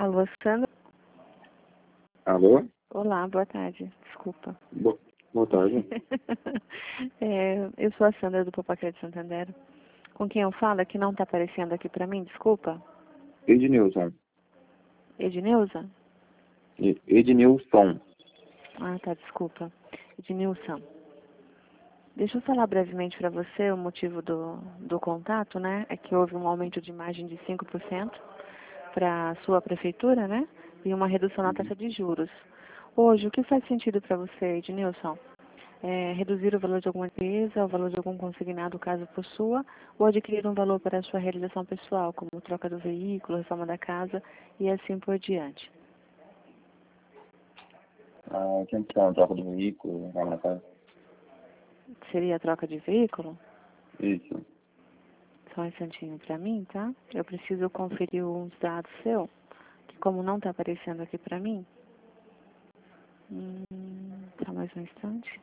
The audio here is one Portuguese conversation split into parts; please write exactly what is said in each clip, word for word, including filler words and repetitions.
Alô, Sandra? Alô? Olá, boa tarde. Desculpa. Bo boa tarde. é, eu sou a Sandra do Popacred Santander. Com quem eu falo é que não está aparecendo aqui para mim, desculpa. Ednilson. Ednilza? E- Ednilson. Ah, tá, desculpa. Ednilson. Deixa eu falar brevemente para você o motivo do, do contato, né? É que houve um aumento de margem de cinco por cento para a sua prefeitura, né? E uma redução na taxa de juros. Hoje, o que faz sentido para você, Ednilson? É reduzir o valor de alguma empresa, o valor de algum consignado, caso possua, ou adquirir um valor para a sua realização pessoal, como troca do veículo, reforma da casa e assim por diante. Ah, quem que tá na troca do veículo, lá na casa? Seria a troca de veículo? Isso. Só um instantinho para mim, tá? Eu preciso conferir uns dados seus, que como não está aparecendo aqui para mim. Hum, tá mais um instante.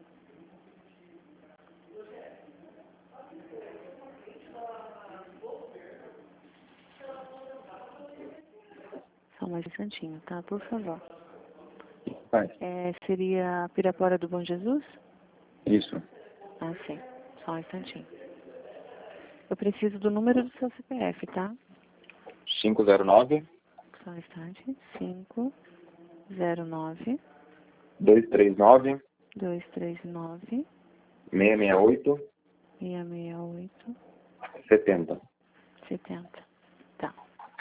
Só mais um instantinho, tá? Por favor. Faz. É, seria Pirapora do Bom Jesus? Isso. Ah, sim. Só um instantinho. Eu preciso do número do seu C P F, tá? cinco zero nove, Só um instante. cinco zero nove, dois três nove, dois três nove, seis seis oito, seis seis oito, setenta. setenta. Tá.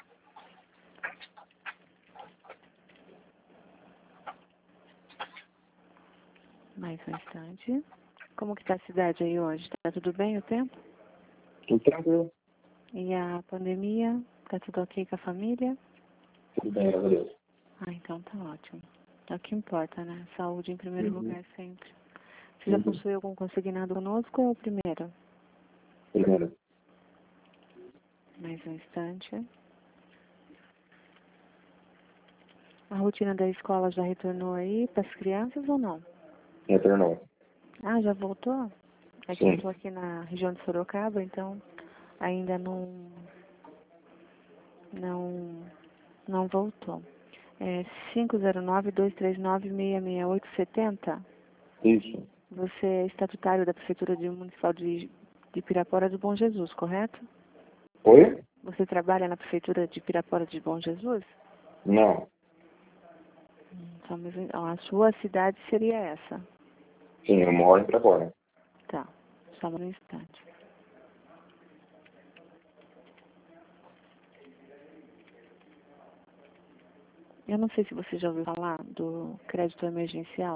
Mais um instante. Como que tá a cidade aí hoje? Tá tudo bem o tempo? Tudo tranquilo. E a pandemia? Tá tudo ok com a família? Tudo bem, graças a Deus. Ah, então tá ótimo. É o que importa, né? Saúde em primeiro Uhum. lugar sempre. Você já Uhum. possui algum consignado conosco ou é o primeiro? Primeiro. Mais um instante. A rotina da escola já retornou aí para as crianças ou não? Retornou. Ah, já voltou? É que eu Sim. estou aqui na região de Sorocaba, então ainda não não não voltou. É cinco zero nove, dois três nove, seis seis oito, setenta. Isso. Você é estatutário da Prefeitura de Municipal de, de Pirapora do Bom Jesus, correto? Oi? Você trabalha na Prefeitura de Pirapora de Bom Jesus? Não. Hum, só mais um- então, a sua cidade seria essa? Sim, eu moro em Pirapora. Tá, só mais um instante. Eu não sei se você já ouviu falar do crédito emergencial.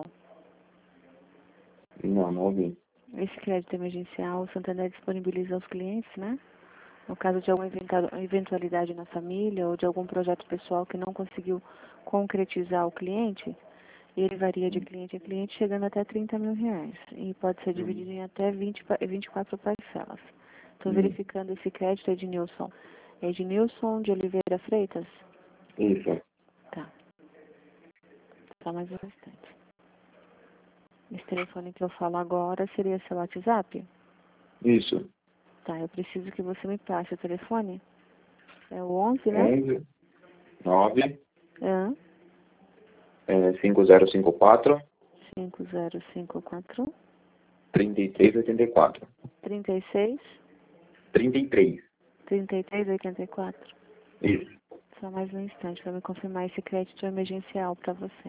Não, não ouvi. Esse crédito emergencial, o Santander disponibiliza aos clientes, né? No caso de alguma eventa- eventualidade na família ou de algum projeto pessoal que não conseguiu concretizar o cliente, ele varia de cliente a cliente, chegando até trinta mil reais. E pode ser Uhum. dividido em até vinte, pa- vinte e quatro parcelas. Estou Uhum. verificando esse crédito, Ednilson. Ednilson de Oliveira Freitas? Isso. Tá, só mais um instante. Esse telefone que eu falo agora seria seu WhatsApp? Isso. Tá, eu preciso que você me passe o telefone. É o onze, né? onze, nove, É, é, cinco zero cinco quatro, cinco zero cinco quatro, trinta e três oitenta e quatro. trinta e seis, trinta e três. trinta e três, oitenta e quatro. Isso. Só mais um instante para me confirmar esse crédito emergencial para você.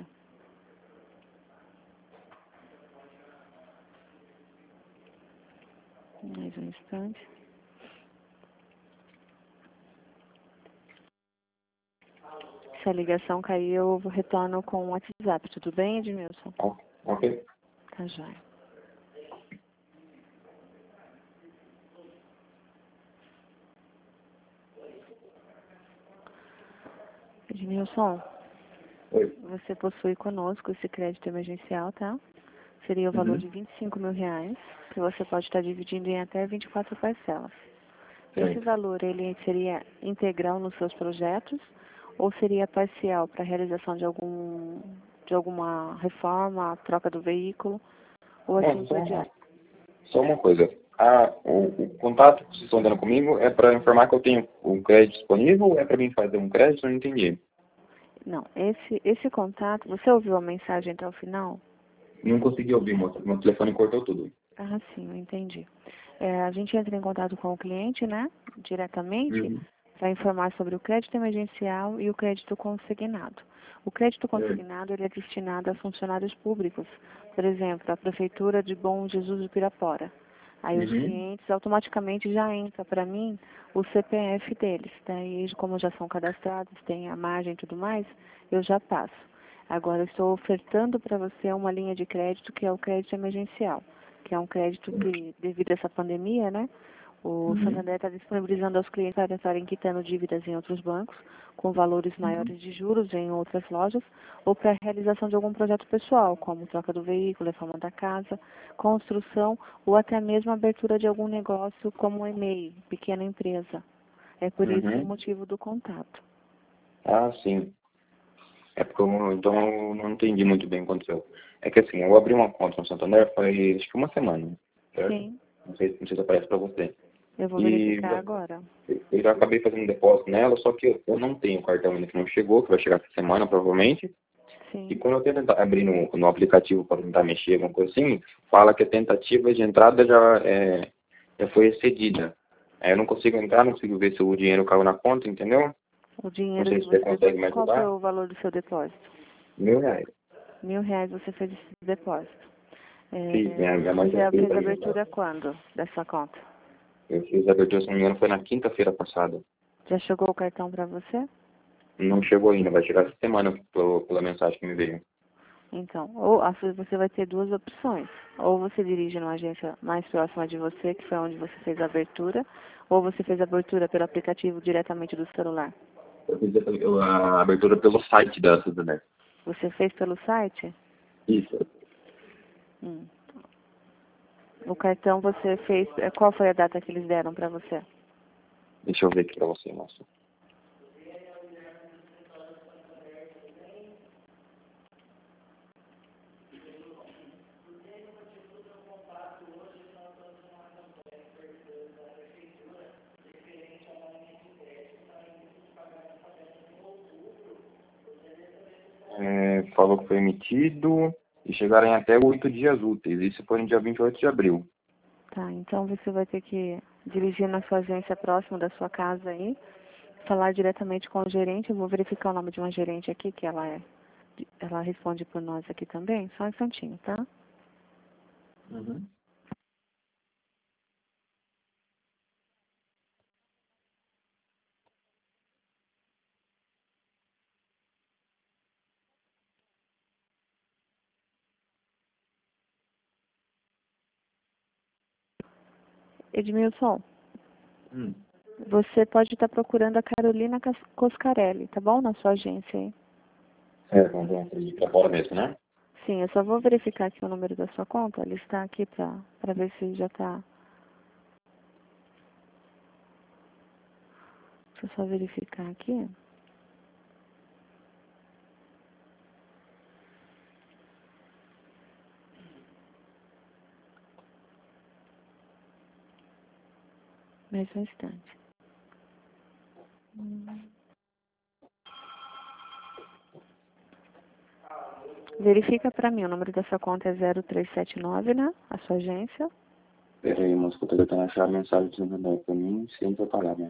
Mais um instante. Se a ligação cair, eu retorno com o WhatsApp. Tudo bem, Edmilson? Ó, ok. Tá joia. Edmilson, Oi. você possui conosco esse crédito emergencial, tá? Seria o valor Uhum. de vinte e cinco mil reais, que você pode estar dividindo em até vinte e quatro parcelas. Esse Certo. valor, ele seria integral nos seus projetos ou seria parcial para a realização de algum de alguma reforma, troca do veículo ou assim Bom, por só, diante? só uma coisa. Ah, o, o contato que vocês estão dando comigo é para informar que eu tenho um crédito disponível ou é para mim fazer um crédito? Eu não entendi. Não, esse, esse contato, você ouviu a mensagem até o final? Não consegui ouvir, moça. Meu telefone cortou tudo. Ah, sim, eu entendi. É, a gente entra em contato com o cliente, né, diretamente, Uhum. para informar sobre o crédito emergencial e o crédito consignado. O crédito Certo. consignado ele é destinado a funcionários públicos, por exemplo, a Prefeitura de Bom Jesus do Pirapora. Aí os Uhum. clientes automaticamente já entra para mim o C P F deles. Daí, como já são cadastrados, tem a margem e tudo mais, eu já passo. Agora, eu estou ofertando para você uma linha de crédito que é o crédito emergencial, que é um crédito que, devido a essa pandemia, né, o Uhum. Santander está disponibilizando aos clientes para estarem quitando dívidas em outros bancos, com valores maiores de juros em outras lojas, ou para a realização de algum projeto pessoal, como troca do veículo, reforma da casa, construção, ou até mesmo abertura de algum negócio, como um e-mail, pequena empresa. É por isso o Uhum. motivo do contato. Ah, sim. É porque eu, então eu não entendi muito bem o que aconteceu. É que assim, eu abri uma conta no Santander faz acho que uma semana, certo? Sim, Não sei, não sei se aparece para você. eu vou E verificar agora. eu já acabei fazendo um depósito nela, só que eu não tenho o cartão ainda que não chegou, que vai chegar essa semana provavelmente. E Sim. quando eu tento abrir no, no aplicativo para tentar mexer, alguma coisa assim, fala que a tentativa de entrada já, é, já foi excedida. Aí eu não consigo entrar, não consigo ver se o dinheiro caiu na conta, entendeu? O Não dinheiro sei que se você você consegue me depositou, qual foi ajudar. o valor do seu depósito? Mil reais. Mil reais você fez esse depósito. Fiz, É, minha, minha mãe já você fez fez a ali no caso. abertura quando dessa conta? Eu fiz a abertura, se não me engano, foi na quinta-feira passada. Já chegou o cartão para você? Não chegou ainda, vai chegar essa semana pelo, pela mensagem que me veio. Então, ou a sua- você vai ter duas opções. Ou você dirige numa agência mais próxima de você, que foi onde você fez a abertura, ou você fez a abertura pelo aplicativo diretamente do celular. Eu fiz a, a abertura pelo site da Santander. Você fez pelo site? Isso. Hum. O cartão você fez. eh, Qual foi a data que eles deram para você? Deixa eu ver aqui pra você, moça. É, falou que foi emitido e chegaram em até oito dias úteis. Isso foi no dia vinte e oito de abril. Tá, então você vai ter que dirigir na sua agência próxima da sua casa aí, falar diretamente com o gerente. Eu vou verificar o nome de uma gerente aqui, que ela é. Ela responde por nós aqui também. Só um instantinho, tá? Uhum. Edmilson, Hum. você pode estar procurando a Carolina Cas- Coscarelli, tá bom? Na sua agência aí. É, vamos ver aqui pra fora mesmo, né? Sim, eu só vou verificar aqui o número da sua conta. Ele está aqui pra, pra ver se já tá. Deixa eu só verificar aqui. Mais um instante. Hum. Verifica pra mim, o número da sua conta é zero três sete nove, né? A sua agência. Pera aí, moça, que eu tô tentando achar a mensagem do Santander pra mim sem preparar, né?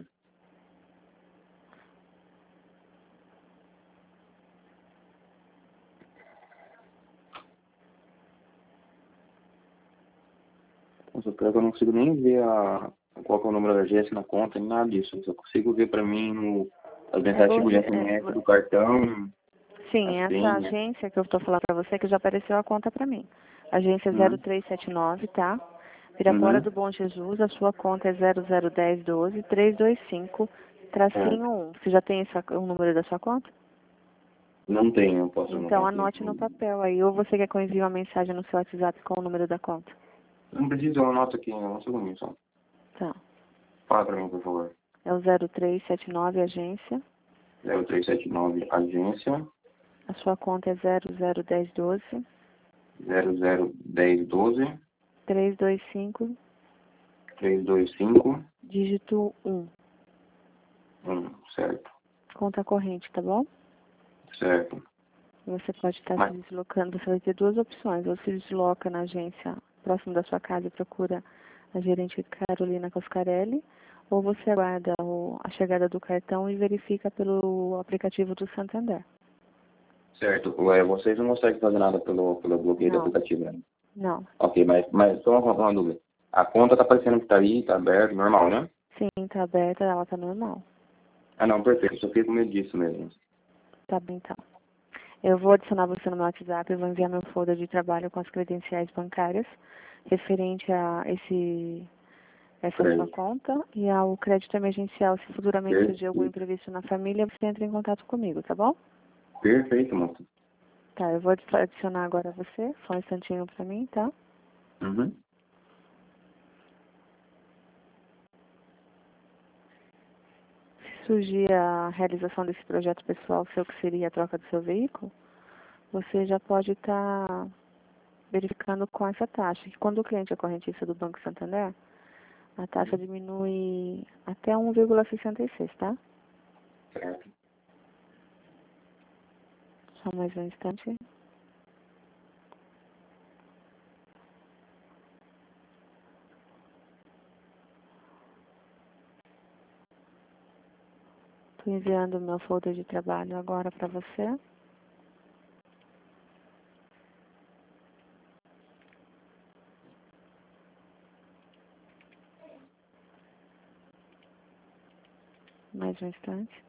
Nossa, pior que eu não consigo nem ver a, qual que é o número da agência na conta, nem nada disso. Eu só consigo ver pra mim no, as É, mensagens tipo de você, é, S M S vo- do cartão, a sim, essa senha. agência que eu estou falando pra você, que já apareceu a conta pra mim. Agência zero Uhum. três sete nove, tá? Pirapora Uhum. do Bom Jesus, a sua conta é zero zero um zero um dois três dois cinco, É, tracinho um. Você já tem essa, o número da sua conta? não tenho, eu posso Então anotar aqui. anote no papel aí, ou você quer que eu envie uma mensagem no seu WhatsApp com o número da conta? Não precisa, eu anoto aqui, um segundinho só. Tá. Fala pra mim, por favor. É o zero três sete nove, agência. zero três sete nove, agência, A sua conta é zero zero um zero um dois zero zero um zero um dois, três dois cinco, três dois cinco, dígito um. um, certo. Conta corrente, tá bom? Certo. Você pode estar Mas, se deslocando, você vai ter duas opções, ou se desloca na agência próximo da sua casa e procura a gerente Carolina Coscarelli, ou você aguarda o, a chegada do cartão e verifica pelo aplicativo do Santander. certo. Ué, vocês não conseguem fazer nada pelo, pelo bloqueio do Não, aplicativo, né? não. Ok, mas, mas só uma, uma dúvida. A conta tá parecendo que tá aí, tá aberto, normal, né? Sim, tá aberta, ela tá normal. Ah, não, perfeito. Só fiquei com medo disso mesmo. Tá bem, então. Eu vou adicionar você no meu WhatsApp, eu vou enviar meu folder de trabalho com as credenciais bancárias referente a esse, essa sua Crédito. conta e ao crédito emergencial. Se futuramente surgir algum Perfeito. imprevisto na família, você entra em contato comigo, tá bom? Perfeito, moça. Tá, eu vou adi- adicionar agora você, só um instantinho pra mim, tá? Uhum. Se surgir a realização desse projeto pessoal seu, que seria a troca do seu veículo, você já pode estar verificando com essa taxa, que quando o cliente é correntista do Banco Santander, a taxa diminui até um vírgula sessenta e seis, tá? Certo. Só mais um instante. Estou enviando o meu folder de trabalho agora para você. Mais um instante.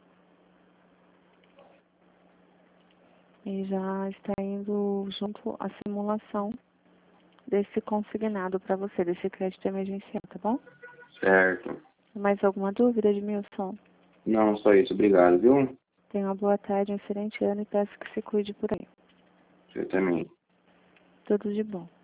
E já está indo junto a simulação desse consignado para você, desse crédito emergencial, tá bom? Certo. Mais alguma dúvida, Edmilson? Não, só isso. Obrigado, viu? Tenha uma boa tarde, um excelente ano e peço que se cuide por aí. Você também. Tudo de bom.